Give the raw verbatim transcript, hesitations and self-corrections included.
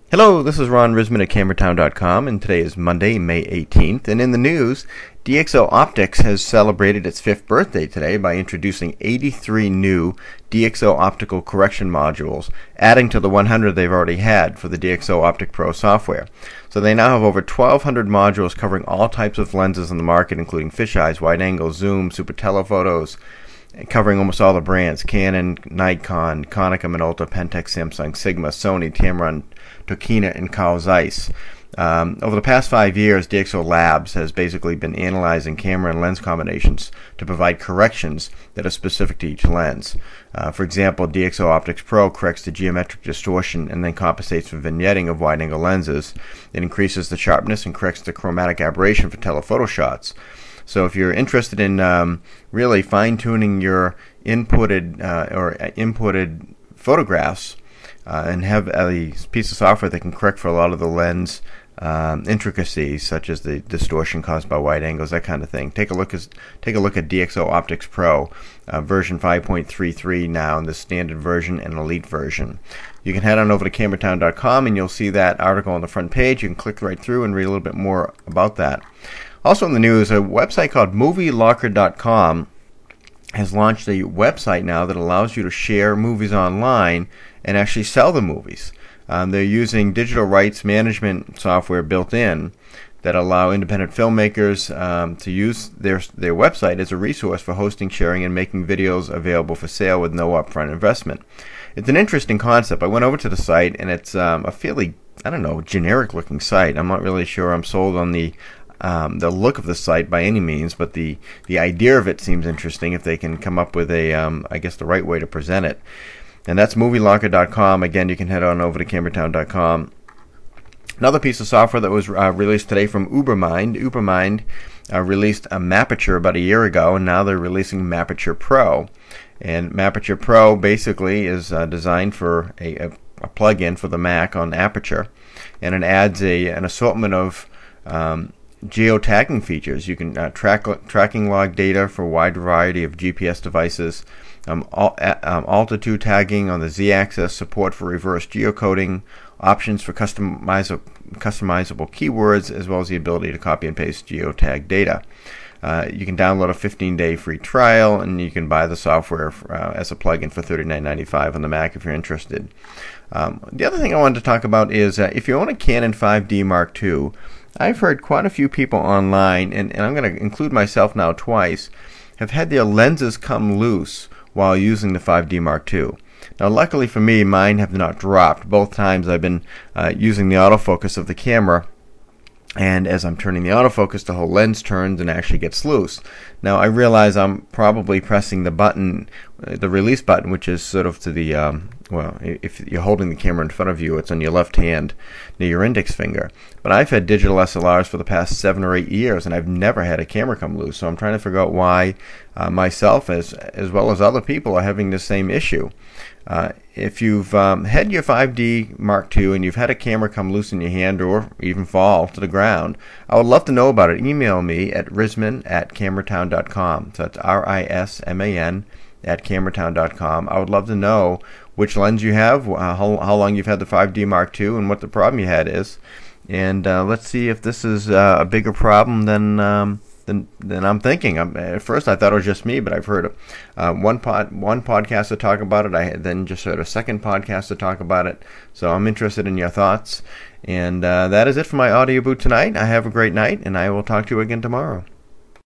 Hello, this is Ron Risman at Cambertown dot com, and today is Monday, May eighteenth. And in the news, D X O Optics has celebrated its fifth birthday today by introducing eighty-three new D X O optical correction modules, adding to the one hundred they've already had for the D X O Optic Pro software. So they now have over twelve hundred modules covering all types of lenses in the market, including fisheyes, wide-angle, zoom, super telephotos, covering almost all the brands: Canon, Nikon, Konica Minolta, Pentax, Samsung, Sigma, Sony, Tamron, Tokina, and Carl Zeiss. Um, over the past five years, D X O Labs has basically been analyzing camera and lens combinations to provide corrections that are specific to each lens. Uh, for example, D X O Optics Pro corrects the geometric distortion and then compensates for vignetting of wide-angle lenses. It increases the sharpness and corrects the chromatic aberration for telephoto shots. So if you're interested in um, really fine-tuning your inputted uh, or inputted photographs uh, and have a piece of software that can correct for a lot of the lens um, intricacies, such as the distortion caused by wide angles, that kind of thing, take a look at take a look at D X O Optics Pro uh, version five point three three now in the standard version and elite version. You can head on over to Cambertown dot com and you'll see that article on the front page. You can click right through and read a little bit more about that. Also in the news, a website called movie locker dot com has launched a website now that allows you to share movies online and actually sell the movies. Um, they're using digital rights management software built in that allow independent filmmakers um, to use their their website as a resource for hosting, sharing, and making videos available for sale with no upfront investment. It's an interesting concept. I went over to the site, and it's um, a fairly, I don't know, generic-looking site. I'm not really sure I'm sold on the Um, the look of the site by any means, but the, the idea of it seems interesting if they can come up with a, um, I guess, the right way to present it. And that's movie locker dot com. Again, you can head on over to Cambertown dot com. Another piece of software that was uh, released today from Ubermind. Ubermind uh, released a Mapature about a year ago, and now they're releasing Mapature Pro. And Mapature Pro basically is uh, designed for a, a, a plug-in for the Mac on Aperture, and it adds a an assortment of um, geotagging features. You can uh, track tracking log data for a wide variety of G P S devices, um, al um, altitude tagging on the Z-axis, support for reverse geocoding, options for customizable, customizable keywords, as well as the ability to copy and paste geotag data. Uh, you can download a fifteen day free trial, and you can buy the software uh, as a plugin for thirty-nine ninety-five on the Mac if you're interested. Um, the other thing I wanted to talk about is uh, if you own a Canon five D Mark two, I've heard quite a few people online, and, and I'm going to include myself now twice, have had their lenses come loose while using the five D Mark two. Now, luckily for me, mine have not dropped. Both times I've been uh, using the autofocus of the camera, and as I'm turning the autofocus, the whole lens turns and actually gets loose. Now, I realize I'm probably pressing the button, uh, the release button, which is sort of to the, um, well, if you're holding the camera in front of you, it's on your left hand near your index finger. But I've had digital S L Rs for the past seven or eight years, and I've never had a camera come loose. So I'm trying to figure out why uh, myself, as, as well as other people, are having the same issue. Uh, if you've um, had your five D Mark two and you've had a camera come loose in your hand or even fall to the ground, I would love to know about it. Email me at risman at cambertown dot com. So that's R I S M A N at cambertown dot com. I would love to know which lens you have, uh, how, how long you've had the five D Mark two, and what the problem you had is. And uh, let's see if this is uh, a bigger problem than... Um, Than, than I'm thinking. I'm, at first, I thought it was just me, but I've heard uh, one pod, one podcast to talk about it. I then just heard a second podcast to talk about it. So I'm interested in your thoughts. And uh, that is it for my audio boot tonight. I have a great night, and I will talk to you again tomorrow.